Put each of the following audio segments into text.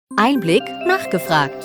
Einblick nachgefragt.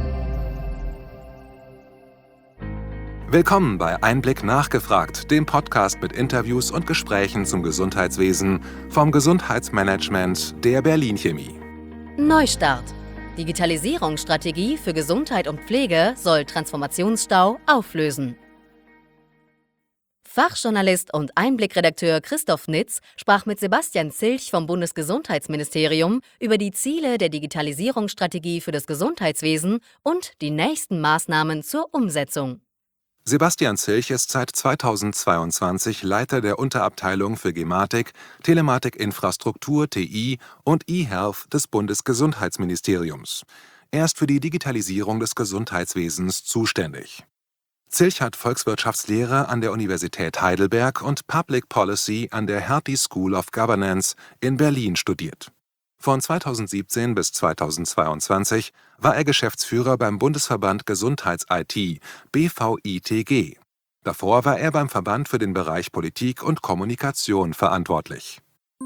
Willkommen bei Einblick nachgefragt, dem Podcast mit Interviews und Gesprächen zum Gesundheitswesen vom Gesundheitsmanagement der Berlin Chemie. Neustart. Digitalisierungsstrategie für Gesundheit und Pflege soll Transformationsstau auflösen. Fachjournalist und Einblickredakteur Christoph Nitz sprach mit Sebastian Zilch vom Bundesgesundheitsministerium über die Ziele der Digitalisierungsstrategie für das Gesundheitswesen und die nächsten Maßnahmen zur Umsetzung. Sebastian Zilch ist seit 2022 Leiter der Unterabteilung für Gematik, Telematikinfrastruktur (TI) und eHealth des Bundesgesundheitsministeriums. Er ist für die Digitalisierung des Gesundheitswesens zuständig. Zilch hat Volkswirtschaftslehre an der Universität Heidelberg und Public Policy an der Hertie School of Governance in Berlin studiert. Von 2017 bis 2022 war er Geschäftsführer beim Bundesverband Gesundheits-IT (BVITG). Davor war er beim Verband für den Bereich Politik und Kommunikation verantwortlich.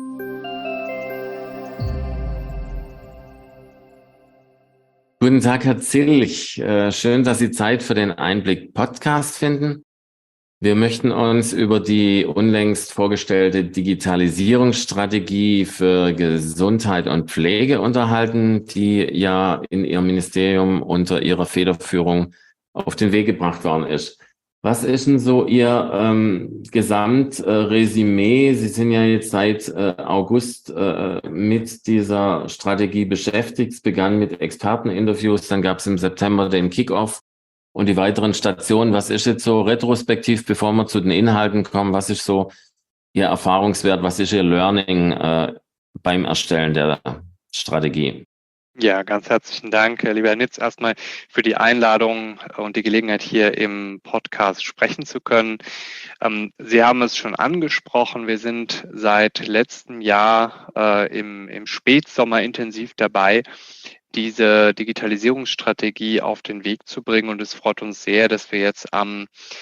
Guten Tag, Herr Zilch. Schön, dass Sie Zeit für den Einblick-Podcast finden. Wir möchten uns über die unlängst vorgestellte Digitalisierungsstrategie für Gesundheit und Pflege unterhalten, die ja in Ihrem Ministerium unter Ihrer Federführung auf den Weg gebracht worden ist. Was ist denn so Ihr Gesamtresümee? Sie sind ja jetzt seit August mit dieser Strategie beschäftigt. Es begann mit Experteninterviews, dann gab es im September den Kick-Off und die weiteren Stationen. Was ist jetzt so retrospektiv, bevor wir zu den Inhalten kommen, was ist so Ihr Erfahrungswert, was ist Ihr Learning beim Erstellen der Strategie? Ja, ganz herzlichen Dank, lieber Herr Nitz, erstmal für die Einladung und die Gelegenheit, hier im Podcast sprechen zu können. Sie haben es schon angesprochen, wir sind seit letztem Jahr im Spätsommer intensiv dabei, diese Digitalisierungsstrategie auf den Weg zu bringen. Und es freut uns sehr, dass wir jetzt am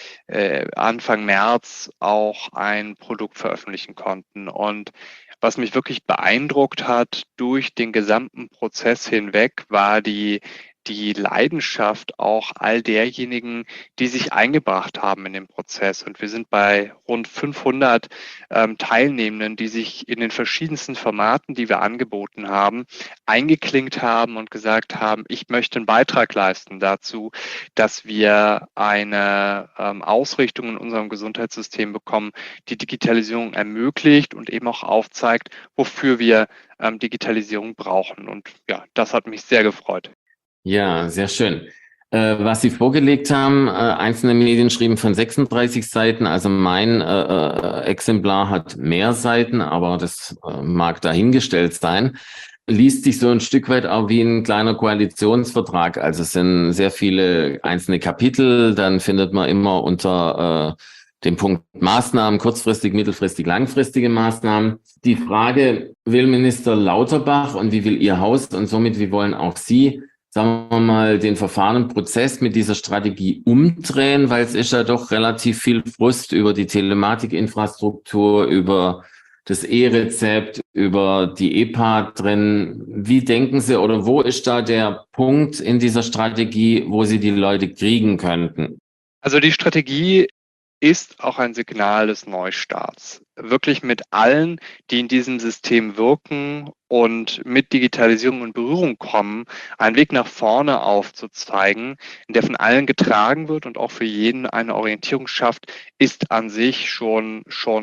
Anfang März auch ein Produkt veröffentlichen konnten. Und was mich wirklich beeindruckt hat durch den gesamten Prozess hinweg, war die Leidenschaft auch all derjenigen, die sich eingebracht haben in den Prozess. Und wir sind bei rund 500 Teilnehmenden, die sich in den verschiedensten Formaten, die wir angeboten haben, eingeklinkt haben und gesagt haben, ich möchte einen Beitrag leisten dazu, dass wir eine Ausrichtung in unserem Gesundheitssystem bekommen, die Digitalisierung ermöglicht und eben auch aufzeigt, wofür wir Digitalisierung brauchen. Und ja, das hat mich sehr gefreut. Ja, sehr schön. Was Sie vorgelegt haben, einzelne Medien schrieben von 36 Seiten, also mein Exemplar hat mehr Seiten, aber das mag dahingestellt sein. Liest sich so ein Stück weit auch wie ein kleiner Koalitionsvertrag. Also es sind sehr viele einzelne Kapitel, dann findet man immer unter dem Punkt Maßnahmen, kurzfristig, mittelfristig, langfristige Maßnahmen. Die Frage, will Minister Lauterbach und wie will Ihr Haus und somit wie wollen auch Sie, sagen wir mal, den Verfahrenenprozess mit dieser Strategie umdrehen, weil es ist ja doch relativ viel Frust über die Telematikinfrastruktur, über das E-Rezept, über die EPA drin. Wie denken Sie oder wo ist da der Punkt in dieser Strategie, wo Sie die Leute kriegen könnten? Also die Strategie ist auch ein Signal des Neustarts. Wirklich mit allen, die in diesem System wirken und mit Digitalisierung in Berührung kommen, einen Weg nach vorne aufzuzeigen, in der von allen getragen wird und auch für jeden eine Orientierung schafft, ist an sich schon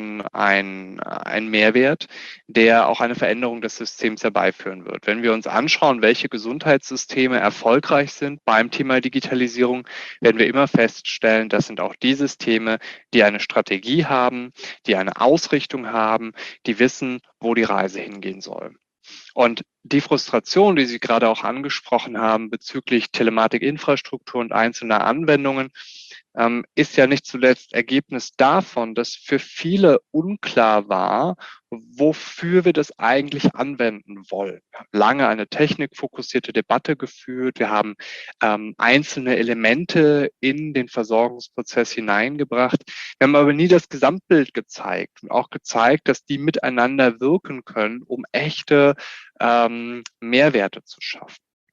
ein Mehrwert, der auch eine Veränderung des Systems herbeiführen wird. Wenn wir uns anschauen, welche Gesundheitssysteme erfolgreich sind beim Thema Digitalisierung, werden wir immer feststellen, das sind auch die Systeme, die eine Strategie haben, die eine Ausrichtung haben, die wissen, wo die Reise hingehen soll. Und die Frustration, die Sie gerade auch angesprochen haben bezüglich Telematikinfrastruktur und einzelner Anwendungen, ist ja nicht zuletzt Ergebnis davon, dass für viele unklar war, wofür wir das eigentlich anwenden wollen. Wir haben lange eine technikfokussierte Debatte geführt. Wir haben einzelne Elemente in den Versorgungsprozess hineingebracht. Wir haben aber nie das Gesamtbild gezeigt und auch gezeigt, dass die miteinander wirken können, um echte Mehrwerte zu schaffen.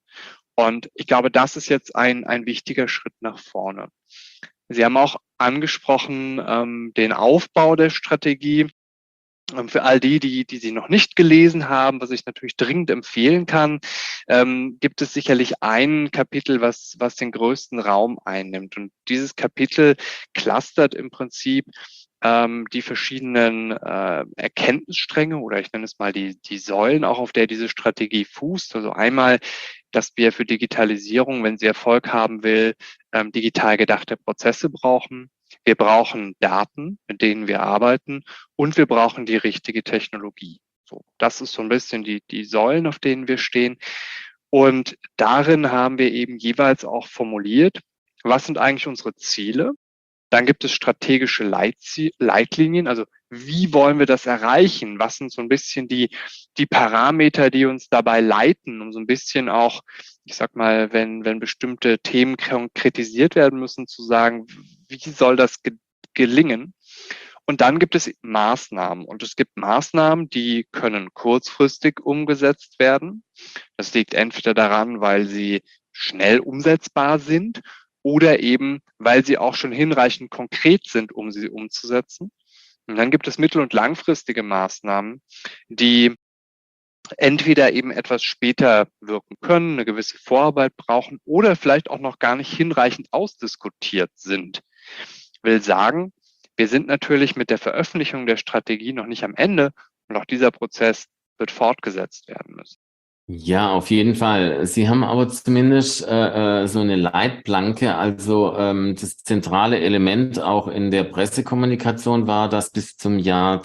Und ich glaube, das ist jetzt ein wichtiger Schritt nach vorne. Sie haben auch angesprochen, den Aufbau der Strategie. Für all die sie noch nicht gelesen haben, was ich natürlich dringend empfehlen kann, gibt es sicherlich ein Kapitel, was den größten Raum einnimmt. Und dieses Kapitel clustert im Prinzip die verschiedenen Erkenntnisstränge, oder ich nenne es mal die Säulen, auch auf der diese Strategie fußt. Also einmal, dass wir für Digitalisierung, wenn sie Erfolg haben will, digital gedachte Prozesse brauchen. Wir brauchen Daten, mit denen wir arbeiten, und wir brauchen die richtige Technologie. So, das ist so ein bisschen die Säulen, auf denen wir stehen. Und darin haben wir eben jeweils auch formuliert, was sind eigentlich unsere Ziele? Dann gibt es strategische Leitlinien, also wie wollen wir das erreichen? Was sind so ein bisschen die Parameter, die uns dabei leiten, um so ein bisschen auch, ich sag mal, wenn bestimmte Themen konkretisiert werden müssen, zu sagen, wie soll das gelingen? Und dann gibt es Maßnahmen. Und es gibt Maßnahmen, die können kurzfristig umgesetzt werden. Das liegt entweder daran, weil sie schnell umsetzbar sind, oder eben, weil sie auch schon hinreichend konkret sind, um sie umzusetzen. Und dann gibt es mittel- und langfristige Maßnahmen, die entweder eben etwas später wirken können, eine gewisse Vorarbeit brauchen oder vielleicht auch noch gar nicht hinreichend ausdiskutiert sind. Ich will sagen, wir sind natürlich mit der Veröffentlichung der Strategie noch nicht am Ende, und auch dieser Prozess wird fortgesetzt werden müssen. Ja, auf jeden Fall. Sie haben aber zumindest so eine Leitplanke. Also das zentrale Element auch in der Pressekommunikation war, dass bis zum Jahr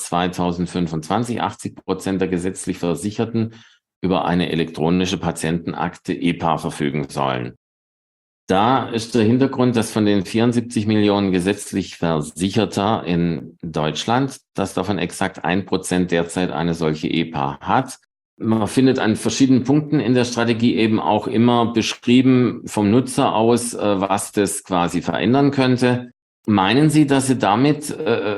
2025 80% der gesetzlich Versicherten über eine elektronische Patientenakte EPA verfügen sollen. Da ist der Hintergrund, dass von den 74 Millionen gesetzlich Versicherter in Deutschland, dass davon exakt 1% derzeit eine solche EPA hat. Man findet an verschiedenen Punkten in der Strategie eben auch immer beschrieben vom Nutzer aus, was das quasi verändern könnte. Meinen Sie, dass Sie damit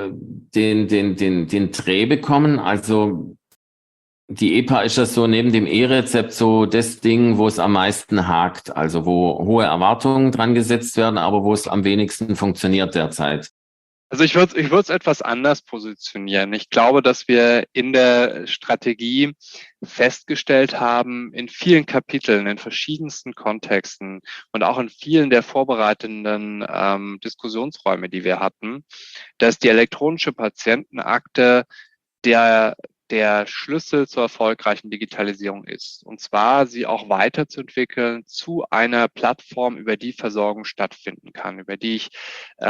den Dreh bekommen? Also die EPA ist ja so neben dem E-Rezept so das Ding, wo es am meisten hakt, also wo hohe Erwartungen dran gesetzt werden, aber wo es am wenigsten funktioniert derzeit. Also ich würde es etwas anders positionieren. Ich glaube, dass wir in der Strategie festgestellt haben, in vielen Kapiteln, in verschiedensten Kontexten und auch in vielen der vorbereitenden Diskussionsräume, die wir hatten, dass die elektronische Patientenakte der Schlüssel zur erfolgreichen Digitalisierung ist. Und zwar sie auch weiterzuentwickeln zu einer Plattform, über die Versorgung stattfinden kann, über die ich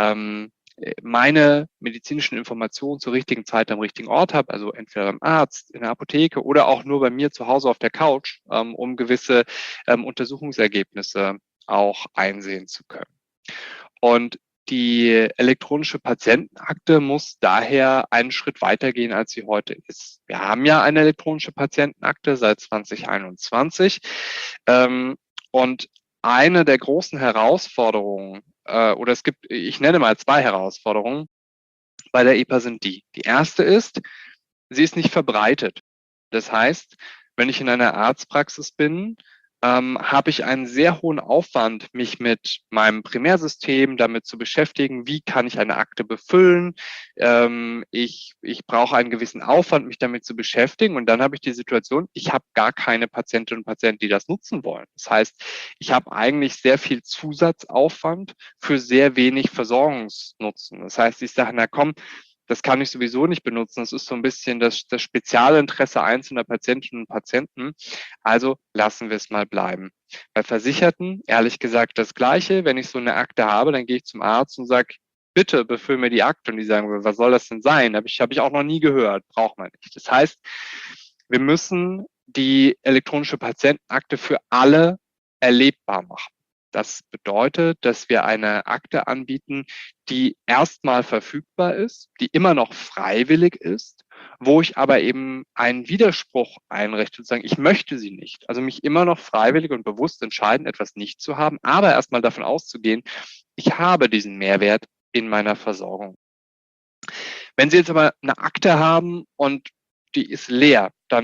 meine medizinischen Informationen zur richtigen Zeit am richtigen Ort habe, also entweder beim Arzt, in der Apotheke oder auch nur bei mir zu Hause auf der Couch, um gewisse Untersuchungsergebnisse auch einsehen zu können. Und die elektronische Patientenakte muss daher einen Schritt weitergehen, als sie heute ist. Wir haben ja eine elektronische Patientenakte seit 2021. Und eine der großen Herausforderungen, oder ich nenne mal 2 Herausforderungen bei der EPA sind die. Die erste ist, sie ist nicht verbreitet. Das heißt, wenn ich in einer Arztpraxis bin, habe ich einen sehr hohen Aufwand, mich mit meinem Primärsystem damit zu beschäftigen, wie kann ich eine Akte befüllen. Ich brauche einen gewissen Aufwand, mich damit zu beschäftigen. Und dann habe ich die Situation, ich habe gar keine Patientinnen und Patienten, die das nutzen wollen. Das heißt, ich habe eigentlich sehr viel Zusatzaufwand für sehr wenig Versorgungsnutzen. Das heißt, ich sage, na komm, das kann ich sowieso nicht benutzen. Das ist so ein bisschen das Spezialinteresse einzelner Patientinnen und Patienten. Also lassen wir es mal bleiben. Bei Versicherten, ehrlich gesagt, das Gleiche. Wenn ich so eine Akte habe, dann gehe ich zum Arzt und sage, bitte befüll mir die Akte. Und die sagen, was soll das denn sein? Hab ich auch noch nie gehört. Braucht man nicht. Das heißt, wir müssen die elektronische Patientenakte für alle erlebbar machen. Das bedeutet, dass wir eine Akte anbieten, die erstmal verfügbar ist, die immer noch freiwillig ist, wo ich aber eben einen Widerspruch einrichte und sagen, ich möchte sie nicht. Also mich immer noch freiwillig und bewusst entscheiden, etwas nicht zu haben, aber erstmal davon auszugehen, ich habe diesen Mehrwert in meiner Versorgung. Wenn Sie jetzt aber eine Akte haben und die ist leer, dann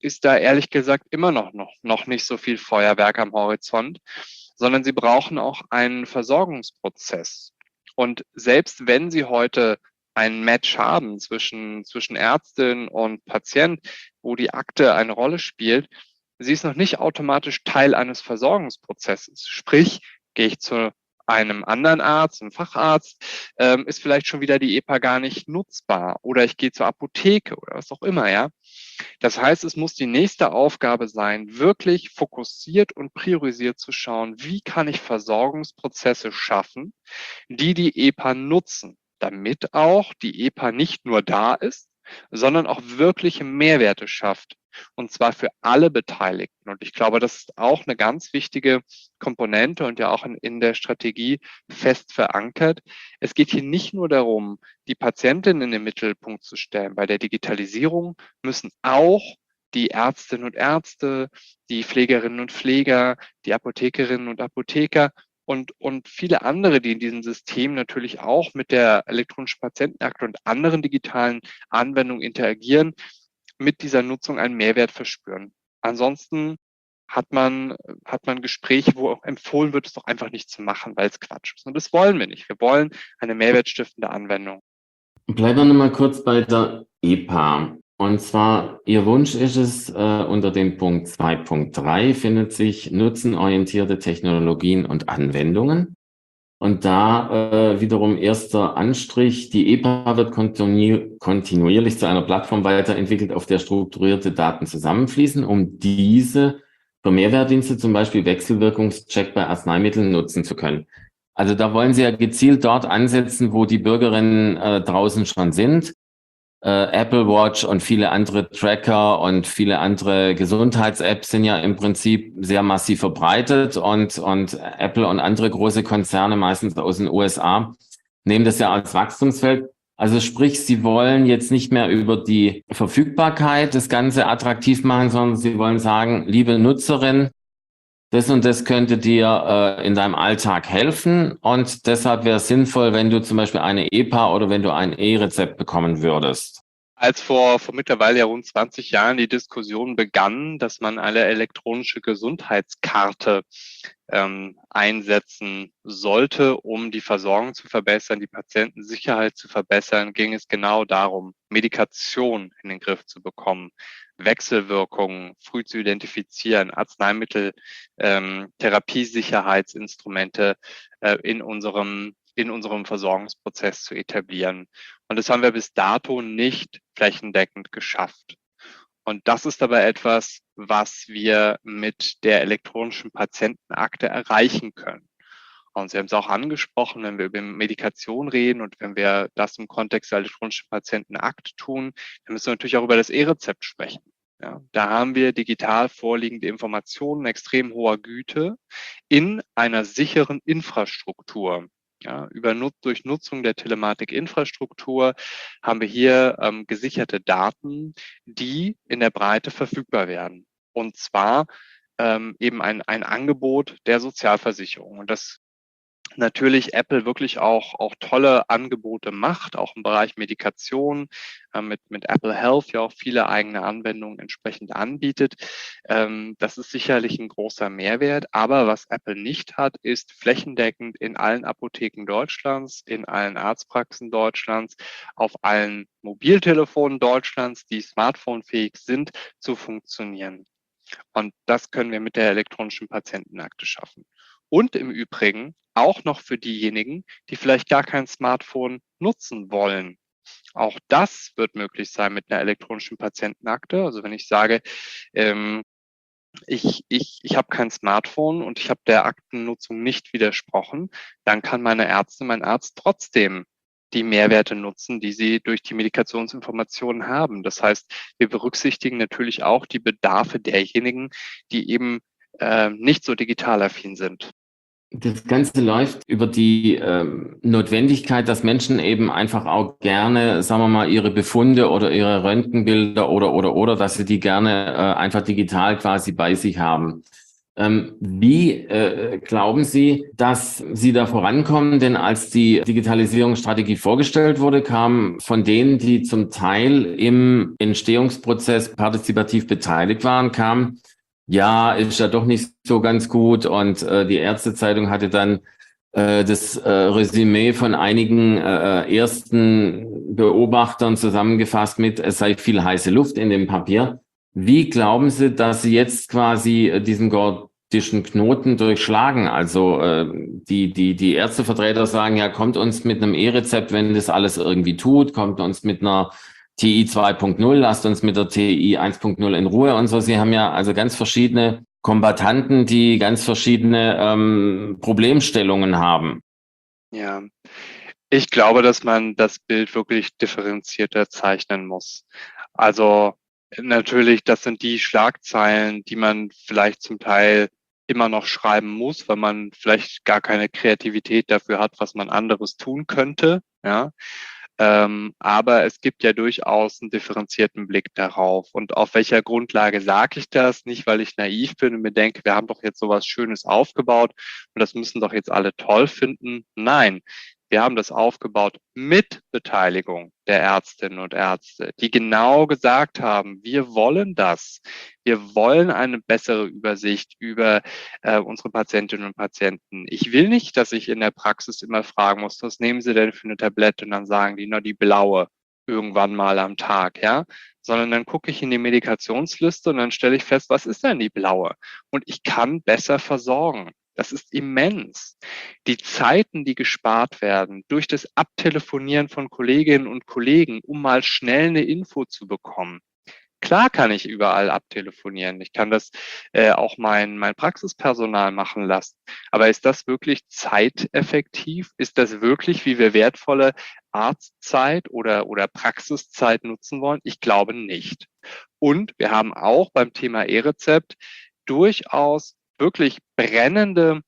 ist da ehrlich gesagt immer noch nicht so viel Feuerwerk am Horizont, sondern sie brauchen auch einen Versorgungsprozess. Und selbst wenn sie heute ein Match haben zwischen Ärztin und Patient, wo die Akte eine Rolle spielt, sie ist noch nicht automatisch Teil eines Versorgungsprozesses. Sprich, gehe ich zu einem anderen Arzt, einem Facharzt, ist vielleicht schon wieder die EPA gar nicht nutzbar. Oder ich gehe zur Apotheke oder was auch immer, ja. Das heißt, es muss die nächste Aufgabe sein, wirklich fokussiert und priorisiert zu schauen, wie kann ich Versorgungsprozesse schaffen, die EPA nutzen, damit auch die EPA nicht nur da ist, sondern auch wirkliche Mehrwerte schafft. Und zwar für alle Beteiligten. Und ich glaube, das ist auch eine ganz wichtige Komponente und ja auch in der Strategie fest verankert. Es geht hier nicht nur darum, die Patientin in den Mittelpunkt zu stellen. Bei der Digitalisierung müssen auch die Ärztinnen und Ärzte, die Pflegerinnen und Pfleger, die Apothekerinnen und Apotheker und viele andere, die in diesem System natürlich auch mit der elektronischen Patientenakte und anderen digitalen Anwendungen interagieren, mit dieser Nutzung einen Mehrwert verspüren. Ansonsten hat man Gespräche, wo auch empfohlen wird, es doch einfach nicht zu machen, weil es Quatsch ist. Und das wollen wir nicht. Wir wollen eine mehrwertstiftende Anwendung. Bleiben wir nochmal kurz bei der EPA. Und zwar, Ihr Wunsch ist es, unter dem Punkt 2.3 findet sich nutzenorientierte Technologien und Anwendungen. Und da wiederum erster Anstrich, die EPA wird kontinuierlich zu einer Plattform weiterentwickelt, auf der strukturierte Daten zusammenfließen, um diese für Mehrwertdienste, zum Beispiel Wechselwirkungscheck bei Arzneimitteln, nutzen zu können. Also da wollen Sie ja gezielt dort ansetzen, wo die Bürgerinnen draußen schon sind. Apple Watch und viele andere Tracker und viele andere Gesundheits-Apps sind ja im Prinzip sehr massiv verbreitet und Apple und andere große Konzerne, meistens aus den USA, nehmen das ja als Wachstumsfeld. Also sprich, sie wollen jetzt nicht mehr über die Verfügbarkeit das Ganze attraktiv machen, sondern sie wollen sagen, liebe Nutzerin, das und das könnte dir in deinem Alltag helfen und deshalb wäre es sinnvoll, wenn du zum Beispiel eine EPA oder wenn du ein E-Rezept bekommen würdest. Als vor mittlerweile ja rund 20 Jahren die Diskussion begann, dass man eine elektronische Gesundheitskarte einsetzen sollte, um die Versorgung zu verbessern, die Patientensicherheit zu verbessern, ging es genau darum, Medikation in den Griff zu bekommen, Wechselwirkungen früh zu identifizieren, Arzneimittel, Therapiesicherheitsinstrumente in unserem Versorgungsprozess zu etablieren. Und das haben wir bis dato nicht flächendeckend geschafft. Und das ist aber etwas, was wir mit der elektronischen Patientenakte erreichen können. Und Sie haben es auch angesprochen, wenn wir über Medikation reden und wenn wir das im Kontext der elektronischen Patientenakte tun, dann müssen wir natürlich auch über das E-Rezept sprechen. Ja, da haben wir digital vorliegende Informationen extrem hoher Güte in einer sicheren Infrastruktur. Ja, durch Nutzung der Telematikinfrastruktur haben wir hier gesicherte Daten, die in der Breite verfügbar werden. Und zwar eben ein Angebot der Sozialversicherung. Und das natürlich Apple wirklich auch tolle Angebote macht, auch im Bereich Medikation, mit Apple Health ja auch viele eigene Anwendungen entsprechend anbietet. Das ist sicherlich ein großer Mehrwert. Aber was Apple nicht hat, ist flächendeckend in allen Apotheken Deutschlands, in allen Arztpraxen Deutschlands, auf allen Mobiltelefonen Deutschlands, die smartphonefähig sind, zu funktionieren. Und das können wir mit der elektronischen Patientenakte schaffen. Und im Übrigen auch noch für diejenigen, die vielleicht gar kein Smartphone nutzen wollen. Auch das wird möglich sein mit einer elektronischen Patientenakte. Also wenn ich sage, ich habe kein Smartphone und ich habe der Aktennutzung nicht widersprochen, dann kann meine Ärztin, mein Arzt trotzdem die Mehrwerte nutzen, die sie durch die Medikationsinformationen haben. Das heißt, wir berücksichtigen natürlich auch die Bedarfe derjenigen, die eben nicht so digital affin sind. Das Ganze läuft über die Notwendigkeit, dass Menschen eben einfach auch gerne, sagen wir mal, ihre Befunde oder ihre Röntgenbilder oder, dass sie die gerne einfach digital quasi bei sich haben. Wie glauben Sie, dass Sie da vorankommen? Denn als die Digitalisierungsstrategie vorgestellt wurde, kam von denen, die zum Teil im Entstehungsprozess partizipativ beteiligt waren, kam, ja, ist ja doch nicht so ganz gut. Und die Ärztezeitung hatte dann das Resümee von einigen ersten Beobachtern zusammengefasst mit, es sei viel heiße Luft in dem Papier. Wie glauben Sie, dass Sie jetzt quasi diesen gordischen Knoten durchschlagen? Also die Ärztevertreter sagen, ja, kommt uns mit einem E-Rezept, wenn das alles irgendwie tut, kommt uns mit einer TI 2.0, lasst uns mit der TI 1.0 in Ruhe und so. Sie haben ja also ganz verschiedene Kombattanten, die ganz verschiedene Problemstellungen haben. Ja, ich glaube, dass man das Bild wirklich differenzierter zeichnen muss. Also natürlich, das sind die Schlagzeilen, die man vielleicht zum Teil immer noch schreiben muss, weil man vielleicht gar keine Kreativität dafür hat, was man anderes tun könnte. Ja. Aber es gibt ja durchaus einen differenzierten Blick darauf. Und auf welcher Grundlage sage ich das? Nicht, weil ich naiv bin und mir denke, wir haben doch jetzt sowas Schönes aufgebaut und das müssen doch jetzt alle toll finden. Nein, wir haben das aufgebaut mit Beteiligung der Ärztinnen und Ärzte, die genau gesagt haben, wir wollen das. Wir wollen eine bessere Übersicht über unsere Patientinnen und Patienten. Ich will nicht, dass ich in der Praxis immer fragen muss, was nehmen Sie denn für eine Tablette? Und dann sagen die, na, die blaue irgendwann mal am Tag, ja? Sondern dann gucke ich in die Medikationsliste und dann stelle ich fest, was ist denn die blaue? Und ich kann besser versorgen. Das ist immens. Die Zeiten, die gespart werden durch das Abtelefonieren von Kolleginnen und Kollegen, um mal schnell eine Info zu bekommen. Klar kann ich überall abtelefonieren. Ich kann das auch mein Praxispersonal machen lassen. Aber ist das wirklich zeiteffektiv? Ist das wirklich, wie wir wertvolle Arztzeit oder Praxiszeit nutzen wollen? Ich glaube nicht. Und wir haben auch beim Thema E-Rezept durchaus wirklich brennende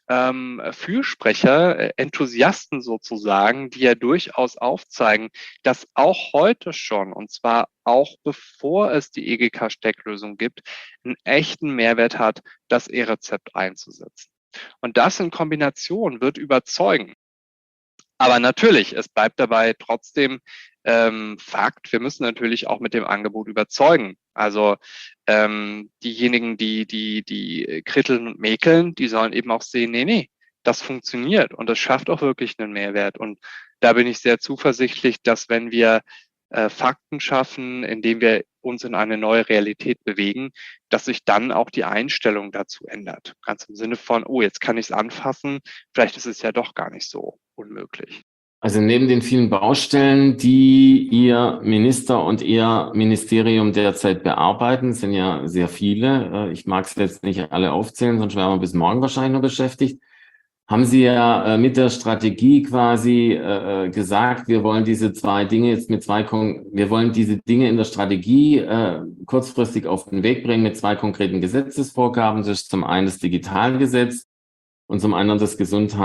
Fürsprecher, Enthusiasten sozusagen, die ja durchaus aufzeigen, dass auch heute schon, und zwar auch bevor es die EGK-Stecklösung gibt, einen echten Mehrwert hat, das E-Rezept einzusetzen. Und das in Kombination wird überzeugen. Aber natürlich, es bleibt dabei trotzdem Fakt, wir müssen natürlich auch mit dem Angebot überzeugen. Also diejenigen, die kritteln und mäkeln, die sollen eben auch sehen, nee, das funktioniert und das schafft auch wirklich einen Mehrwert. Und da bin ich sehr zuversichtlich, dass wenn wir Fakten schaffen, indem wir uns in eine neue Realität bewegen, dass sich dann auch die Einstellung dazu ändert. Ganz im Sinne von, oh, jetzt kann ich es anfassen, vielleicht ist es ja doch gar nicht so unmöglich. Also neben den vielen Baustellen, die Ihr Minister und Ihr Ministerium derzeit bearbeiten, sind ja sehr viele. Ich mag es jetzt nicht alle aufzählen, sonst wären wir bis morgen wahrscheinlich noch beschäftigt. Haben Sie ja mit der Strategie quasi gesagt, wir wollen diese zwei Dinge jetzt wir wollen diese Dinge in der Strategie kurzfristig auf den Weg bringen mit zwei konkreten Gesetzesvorgaben. Das ist zum einen das Digitalgesetz und zum anderen das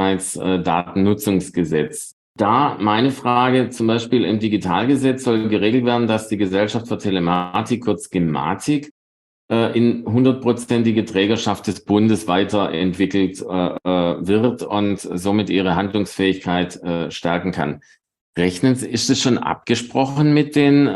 Gesundheitsdatennutzungsgesetz. Da meine Frage, zum Beispiel im Digitalgesetz soll geregelt werden, dass die Gesellschaft für Telematik, kurz Gematik, in 100%ige Trägerschaft des Bundes weiterentwickelt wird und somit ihre Handlungsfähigkeit stärken kann. Ist es schon abgesprochen mit den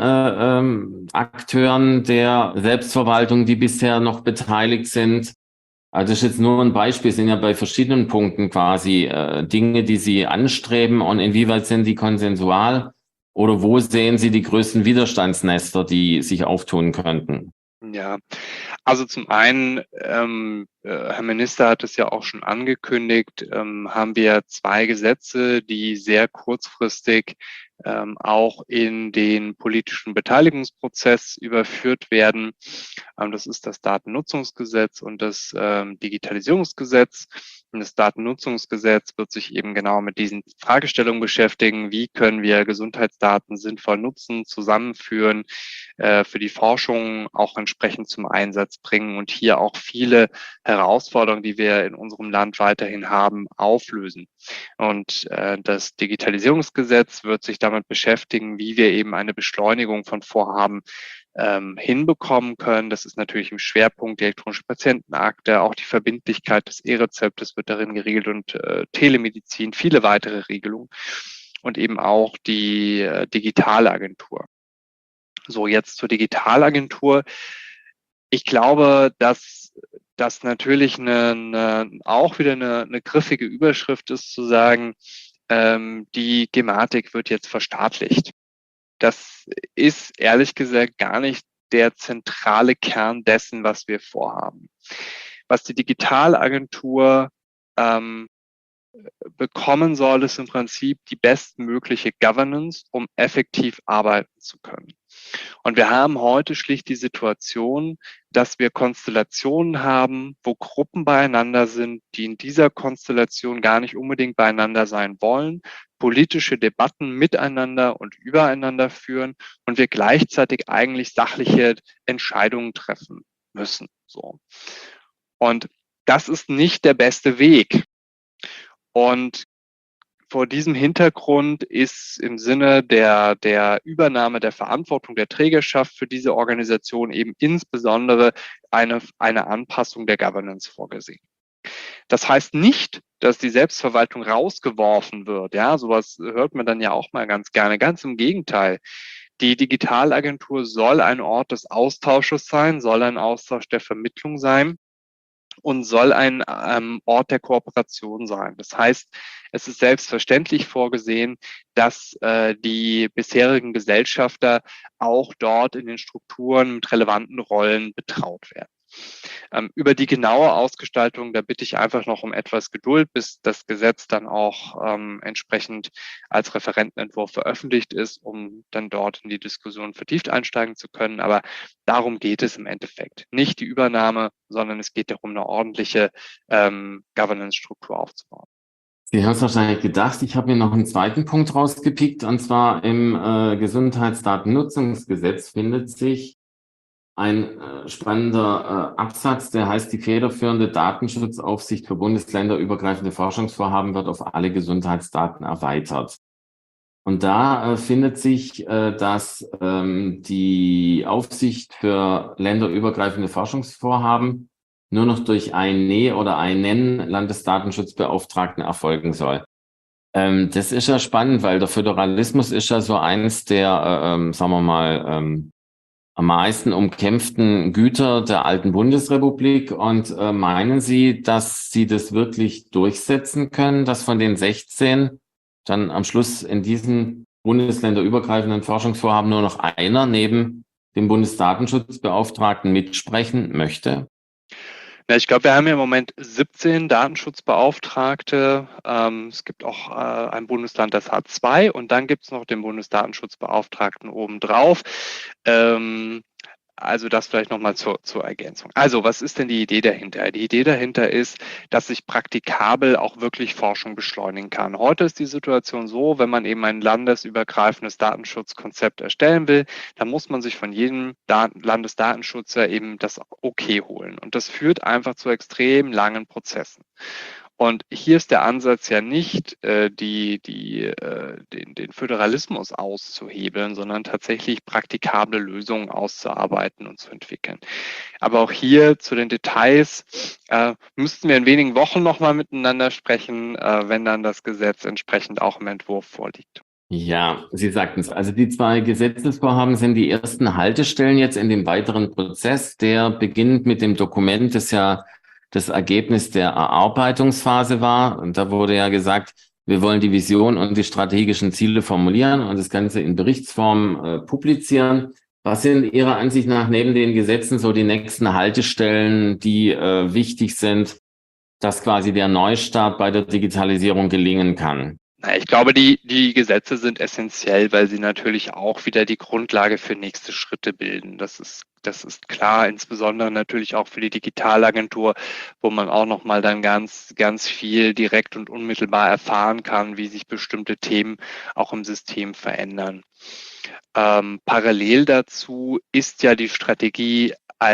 Akteuren der Selbstverwaltung, die bisher noch beteiligt sind? Also das ist jetzt nur ein Beispiel, sind ja bei verschiedenen Punkten quasi Dinge, die Sie anstreben und inwieweit sind die konsensual oder wo sehen Sie die größten Widerstandsnester, die sich auftun könnten? Ja, also zum einen, Herr Minister hat es ja auch schon angekündigt, haben wir zwei Gesetze, die sehr kurzfristig auch in den politischen Beteiligungsprozess überführt werden. Das ist das Datennutzungsgesetz und das Digitalisierungsgesetz. Und das Datennutzungsgesetz wird sich eben genau mit diesen Fragestellungen beschäftigen. Wie können wir Gesundheitsdaten sinnvoll nutzen, zusammenführen, für die Forschung auch entsprechend zum Einsatz bringen und hier auch viele Herausforderungen, die wir in unserem Land weiterhin haben, auflösen. Und das Digitalisierungsgesetz wird sich damit damit beschäftigen, wie wir eben eine Beschleunigung von Vorhaben hinbekommen können. Das ist natürlich im Schwerpunkt die elektronische Patientenakte, auch die Verbindlichkeit des E-Rezeptes wird darin geregelt und Telemedizin, viele weitere Regelungen und eben auch die Digitalagentur. So, jetzt zur Digitalagentur. Ich glaube, dass das natürlich auch wieder eine griffige Überschrift ist, zu sagen, die Gematik wird jetzt verstaatlicht. Das ist ehrlich gesagt gar nicht der zentrale Kern dessen, was wir vorhaben. Was die Digitalagentur bekommen soll, ist im Prinzip die bestmögliche Governance, um effektiv arbeiten zu können. Und wir haben heute schlicht die Situation, dass wir Konstellationen haben, wo Gruppen beieinander sind, die in dieser Konstellation gar nicht unbedingt beieinander sein wollen, politische Debatten miteinander und übereinander führen und wir gleichzeitig eigentlich sachliche Entscheidungen treffen müssen. So. Und das ist nicht der beste Weg. Und vor diesem Hintergrund ist im Sinne der Übernahme der Verantwortung der Trägerschaft für diese Organisation eben insbesondere eine Anpassung der Governance vorgesehen. Das heißt nicht, dass die Selbstverwaltung rausgeworfen wird. Ja, sowas hört man dann ja auch mal ganz gerne. Ganz im Gegenteil. Die Digitalagentur soll ein Ort des Austausches sein, soll ein Austausch der Vermittlung sein und soll ein Ort der Kooperation sein. Das heißt, es ist selbstverständlich vorgesehen, dass die bisherigen Gesellschafter auch dort in den Strukturen mit relevanten Rollen betraut werden. Über die genaue Ausgestaltung, da bitte ich einfach noch um etwas Geduld, bis das Gesetz dann auch entsprechend als Referentenentwurf veröffentlicht ist, um dann dort in die Diskussion vertieft einsteigen zu können. Aber darum geht es im Endeffekt. Nicht die Übernahme, sondern es geht darum, eine ordentliche Governance-Struktur aufzubauen. Sie haben es wahrscheinlich gedacht, ich habe mir noch einen zweiten Punkt rausgepickt, und zwar im Gesundheitsdatennutzungsgesetz findet sich ein spannender Absatz, der heißt, die federführende Datenschutzaufsicht für bundesländerübergreifende Forschungsvorhaben wird auf alle Gesundheitsdaten erweitert. Und da findet sich, dass die Aufsicht für länderübergreifende Forschungsvorhaben nur noch durch eine oder einen Landesdatenschutzbeauftragten erfolgen soll. Das ist ja spannend, weil der Föderalismus ist ja so eins der, sagen wir mal, am meisten umkämpften Güter der alten Bundesrepublik. Und meinen Sie, dass Sie das wirklich durchsetzen können, dass von den 16 dann am Schluss in diesen bundesländerübergreifenden Forschungsvorhaben nur noch einer neben dem Bundesdatenschutzbeauftragten mitsprechen möchte? Ja, ich glaube, wir haben ja im Moment 17 Datenschutzbeauftragte. Es gibt auch ein Bundesland, das hat 2 und dann gibt es noch den Bundesdatenschutzbeauftragten obendrauf. Also das vielleicht nochmal zur Ergänzung. Also was ist denn die Idee dahinter? Die Idee dahinter ist, dass ich praktikabel auch wirklich Forschung beschleunigen kann. Heute ist die Situation so, wenn man eben ein landesübergreifendes Datenschutzkonzept erstellen will, dann muss man sich von jedem Landesdatenschützer eben das Okay holen. Und das führt einfach zu extrem langen Prozessen. Und hier ist der Ansatz ja nicht, den Föderalismus auszuhebeln, sondern tatsächlich praktikable Lösungen auszuarbeiten und zu entwickeln. Aber auch hier zu den Details müssten wir in wenigen Wochen nochmal miteinander sprechen, wenn dann das Gesetz entsprechend auch im Entwurf vorliegt. Ja, Sie sagten es. Also die 2 Gesetzesvorhaben sind die ersten Haltestellen jetzt in dem weiteren Prozess, der beginnt mit dem Dokument, das ja das Ergebnis der Erarbeitungsphase war. Und da wurde ja gesagt, wir wollen die Vision und die strategischen Ziele formulieren und das Ganze in Berichtsform publizieren. Was sind Ihrer Ansicht nach neben den Gesetzen so die nächsten Haltestellen, die wichtig sind, dass quasi der Neustart bei der Digitalisierung gelingen kann? Ich glaube, die Gesetze sind essentiell, weil sie natürlich auch wieder die Grundlage für nächste Schritte bilden. Das ist klar, insbesondere natürlich auch für die Digitalagentur, wo man auch nochmal dann ganz, ganz viel direkt und unmittelbar erfahren kann, wie sich bestimmte Themen auch im System verändern. Parallel dazu ist ja die Strategie als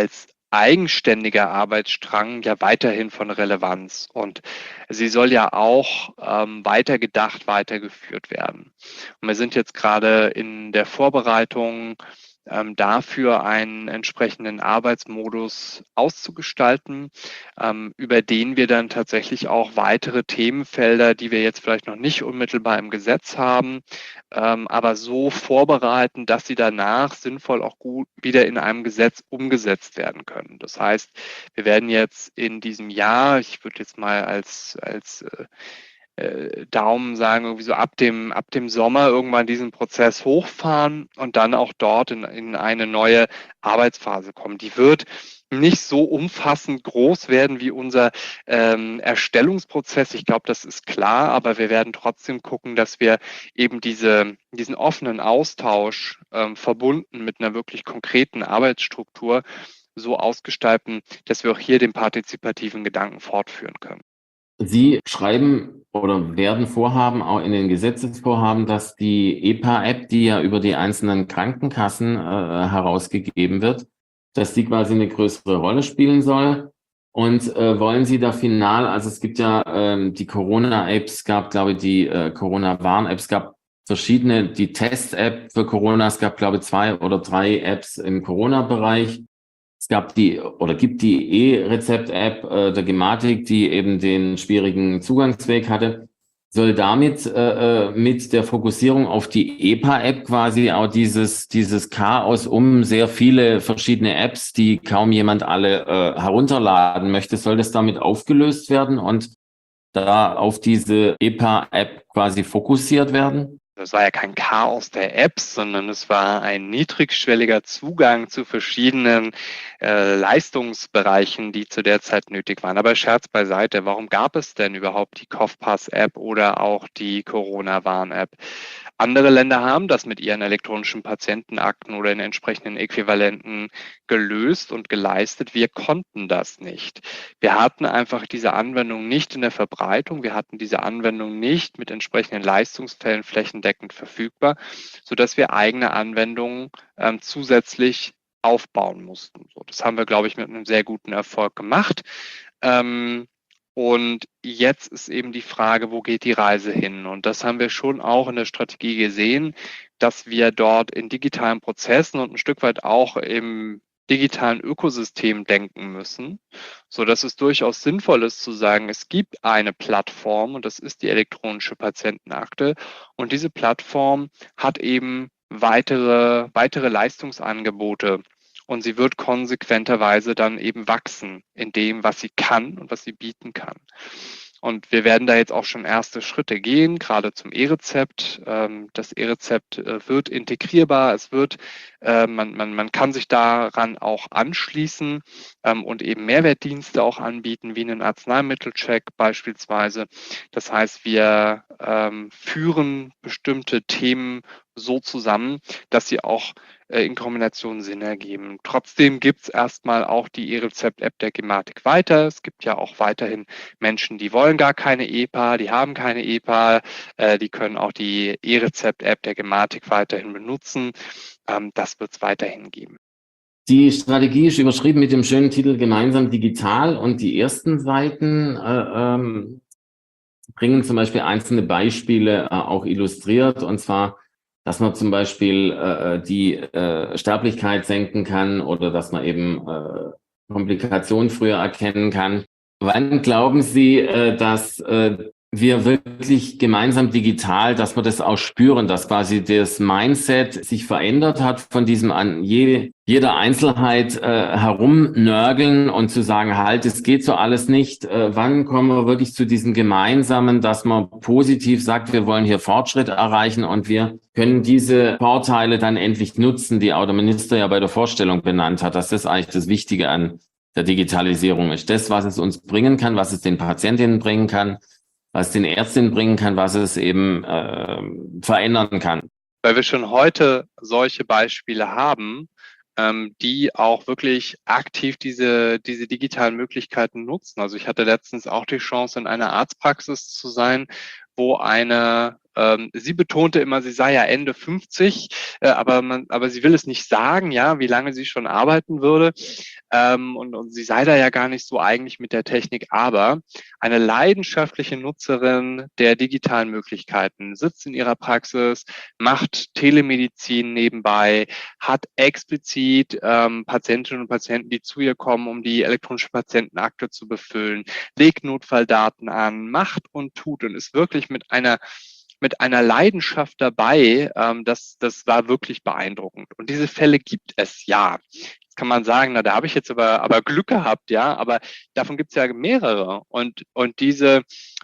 eigenständiger Arbeitsstrang ja weiterhin von Relevanz und sie soll ja auch weitergedacht, weitergeführt werden. Und wir sind jetzt gerade in der Vorbereitung dafür einen entsprechenden Arbeitsmodus auszugestalten, über den wir dann tatsächlich auch weitere Themenfelder, die wir jetzt vielleicht noch nicht unmittelbar im Gesetz haben, aber so vorbereiten, dass sie danach sinnvoll auch gut wieder in einem Gesetz umgesetzt werden können. Das heißt, wir werden jetzt in diesem Jahr, ich würde jetzt mal als Daumen sagen, irgendwie so ab dem Sommer irgendwann diesen Prozess hochfahren und dann auch dort in eine neue Arbeitsphase kommen. Die wird nicht so umfassend groß werden wie unser Erstellungsprozess. Ich glaube, das ist klar, aber wir werden trotzdem gucken, dass wir eben diesen offenen Austausch verbunden mit einer wirklich konkreten Arbeitsstruktur so ausgestalten, dass wir auch hier den partizipativen Gedanken fortführen können. Sie schreiben oder werden vorhaben, auch in den Gesetzesvorhaben, dass die EPA-App, die ja über die einzelnen Krankenkassen herausgegeben wird, dass die quasi eine größere Rolle spielen soll. Und wollen Sie da final, also es gibt ja die Corona-Apps, gab, glaube ich, die Corona-Warn-Apps, gab verschiedene, die Test-App für Corona, es gab, glaube ich, 2 oder 3 Apps im Corona-Bereich. Es gab gibt die E-Rezept-App der Gematik, die eben den schwierigen Zugangsweg hatte. Soll damit mit der Fokussierung auf die EPA-App quasi auch dieses Chaos um sehr viele verschiedene Apps, die kaum jemand alle herunterladen möchte, soll das damit aufgelöst werden und da auf diese EPA-App quasi fokussiert werden? Das war ja kein Chaos der Apps, sondern es war ein niedrigschwelliger Zugang zu verschiedenen Leistungsbereichen, die zu der Zeit nötig waren. Aber Scherz beiseite, warum gab es denn überhaupt die CoughPass-App oder auch die Corona-Warn-App? Andere Länder haben das mit ihren elektronischen Patientenakten oder in entsprechenden Äquivalenten gelöst und geleistet. Wir konnten das nicht. Wir hatten einfach diese Anwendung nicht in der Verbreitung. Wir hatten diese Anwendung nicht mit entsprechenden Leistungsfällen flächendeckend verfügbar, sodass wir eigene Anwendungen zusätzlich aufbauen mussten. So, das haben wir, glaube ich, mit einem sehr guten Erfolg gemacht. Und jetzt ist eben die Frage, wo geht die Reise hin? Und das haben wir schon auch in der Strategie gesehen, dass wir dort in digitalen Prozessen und ein Stück weit auch im digitalen Ökosystem denken müssen, so dass es durchaus sinnvoll ist zu sagen, es gibt eine Plattform und das ist die elektronische Patientenakte und diese Plattform hat eben weitere Leistungsangebote und sie wird konsequenterweise dann eben wachsen in dem, was sie kann und was sie bieten kann. Und wir werden da jetzt auch schon erste Schritte gehen, gerade zum E-Rezept. Das E-Rezept wird integrierbar, man kann sich daran auch anschließen und eben Mehrwertdienste auch anbieten, wie einen Arzneimittelcheck beispielsweise. Das heißt, wir führen bestimmte Themen so zusammen, dass sie auch in Kombination Sinn ergeben. Trotzdem gibt es erstmal auch die E-Rezept-App der Gematik weiter. Es gibt ja auch weiterhin Menschen, die wollen gar keine EPA, die haben keine EPA, die können auch die E-Rezept-App der Gematik weiterhin benutzen. Das wird es weiterhin geben. Die Strategie ist überschrieben mit dem schönen Titel Gemeinsam digital und die ersten Seiten bringen zum Beispiel einzelne Beispiele auch illustriert und zwar, dass man zum Beispiel die Sterblichkeit senken kann oder dass man eben Komplikationen früher erkennen kann. Wann glauben Sie, dass wir wirklich gemeinsam digital, dass wir das auch spüren, dass quasi das Mindset sich verändert hat von diesem an jeder Einzelheit herumnörgeln und zu sagen, halt, es geht so alles nicht. Wann kommen wir wirklich zu diesem Gemeinsamen, dass man positiv sagt, wir wollen hier Fortschritt erreichen und wir können diese Vorteile dann endlich nutzen, die auch der Minister ja bei der Vorstellung benannt hat, dass das eigentlich das Wichtige an der Digitalisierung ist. Das, was es uns bringen kann, was es den Patientinnen bringen kann, was den Ärztinnen bringen kann, was es eben verändern kann. Weil wir schon heute solche Beispiele haben, die auch wirklich aktiv diese digitalen Möglichkeiten nutzen. Also ich hatte letztens auch die Chance, in einer Arztpraxis zu sein, wo eine sie betonte immer, sie sei ja Ende 50, aber sie will es nicht sagen, ja, wie lange sie schon arbeiten würde. Und sie sei da ja gar nicht so eigentlich mit der Technik, aber eine leidenschaftliche Nutzerin der digitalen Möglichkeiten, sitzt in ihrer Praxis, macht Telemedizin nebenbei, hat explizit Patientinnen und Patienten, die zu ihr kommen, um die elektronische Patientenakte zu befüllen, legt Notfalldaten an, macht und tut und ist wirklich mit einer Leidenschaft dabei. Das war wirklich beeindruckend. Und diese Fälle gibt es ja. Jetzt kann man sagen, na, da habe ich jetzt aber Glück gehabt, ja, aber davon gibt es ja mehrere. Und diese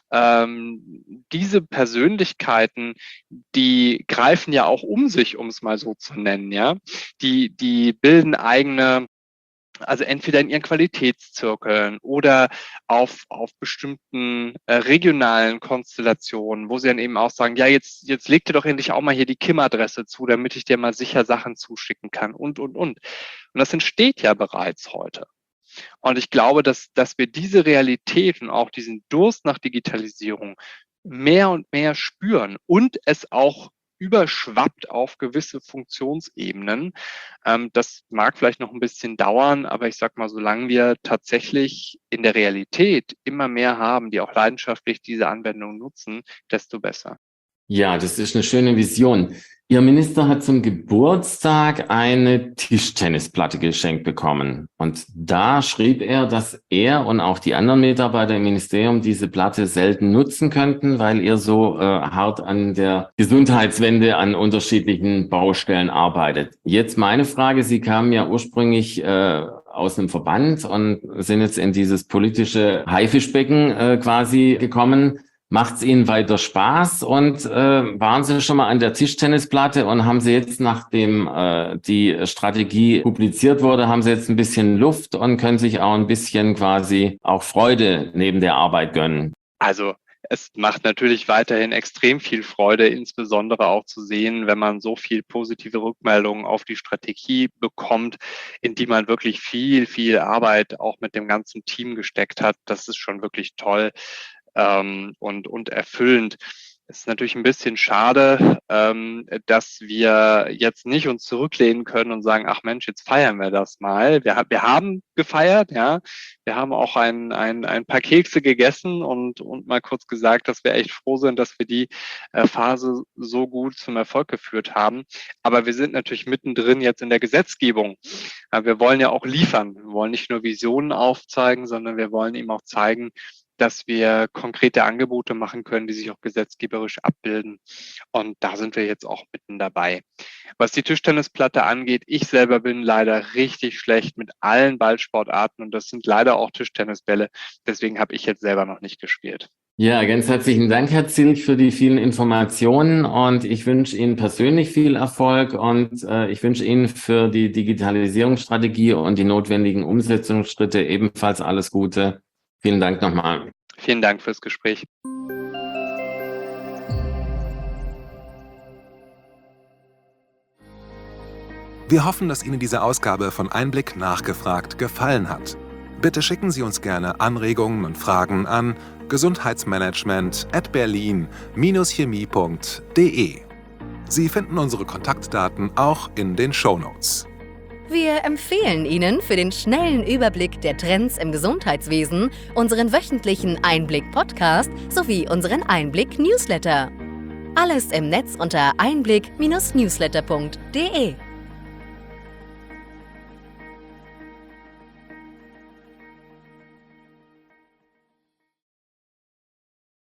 Persönlichkeiten, die greifen ja auch um sich, um es mal so zu nennen, ja. Die bilden eigene, also entweder in ihren Qualitätszirkeln oder auf bestimmten regionalen Konstellationen, wo sie dann eben auch sagen, ja, jetzt leg dir doch endlich auch mal hier die KIM-Adresse zu, damit ich dir mal sicher Sachen zuschicken kann und. Und das entsteht ja bereits heute. Und ich glaube, dass wir diese Realität und auch diesen Durst nach Digitalisierung mehr und mehr spüren und es auch überschwappt auf gewisse Funktionsebenen. Das mag vielleicht noch ein bisschen dauern, aber ich sag mal, solange wir tatsächlich in der Realität immer mehr haben, die auch leidenschaftlich diese Anwendung nutzen, desto besser. Ja, das ist eine schöne Vision. Ihr Minister hat zum Geburtstag eine Tischtennisplatte geschenkt bekommen. Und da schrieb er, dass er und auch die anderen Mitarbeiter im Ministerium diese Platte selten nutzen könnten, weil ihr so hart an der Gesundheitswende an unterschiedlichen Baustellen arbeitet. Jetzt meine Frage, Sie kamen ja ursprünglich aus einem Verband und sind jetzt in dieses politische Haifischbecken quasi gekommen. Macht es Ihnen weiter Spaß und waren Sie schon mal an der Tischtennisplatte und haben Sie jetzt, nachdem die Strategie publiziert wurde, haben Sie jetzt ein bisschen Luft und können sich auch ein bisschen quasi auch Freude neben der Arbeit gönnen? Also es macht natürlich weiterhin extrem viel Freude, insbesondere auch zu sehen, wenn man so viel positive Rückmeldungen auf die Strategie bekommt, in die man wirklich viel, viel Arbeit auch mit dem ganzen Team gesteckt hat. Das ist schon wirklich toll. Und erfüllend. Es ist natürlich ein bisschen schade, dass wir jetzt nicht uns zurücklehnen können und sagen, ach Mensch, jetzt feiern wir das mal. Wir haben gefeiert, ja. Wir haben auch ein paar Kekse gegessen und mal kurz gesagt, dass wir echt froh sind, dass wir die Phase so gut zum Erfolg geführt haben. Aber wir sind natürlich mittendrin jetzt in der Gesetzgebung. Wir wollen ja auch liefern. Wir wollen nicht nur Visionen aufzeigen, sondern wir wollen eben auch zeigen, dass wir konkrete Angebote machen können, die sich auch gesetzgeberisch abbilden. Und da sind wir jetzt auch mitten dabei. Was die Tischtennisplatte angeht, ich selber bin leider richtig schlecht mit allen Ballsportarten und das sind leider auch Tischtennisbälle. Deswegen habe ich jetzt selber noch nicht gespielt. Ja, ganz herzlichen Dank, Herr Zilch, für die vielen Informationen und ich wünsche Ihnen persönlich viel Erfolg und ich wünsche Ihnen für die Digitalisierungsstrategie und die notwendigen Umsetzungsschritte ebenfalls alles Gute. Vielen Dank nochmal. Vielen Dank fürs Gespräch. Wir hoffen, dass Ihnen diese Ausgabe von Einblick nachgefragt gefallen hat. Bitte schicken Sie uns gerne Anregungen und Fragen an gesundheitsmanagement@berlin-chemie.de. Sie finden unsere Kontaktdaten auch in den Shownotes. Wir empfehlen Ihnen für den schnellen Überblick der Trends im Gesundheitswesen unseren wöchentlichen Einblick-Podcast sowie unseren Einblick-Newsletter. Alles im Netz unter einblick-newsletter.de.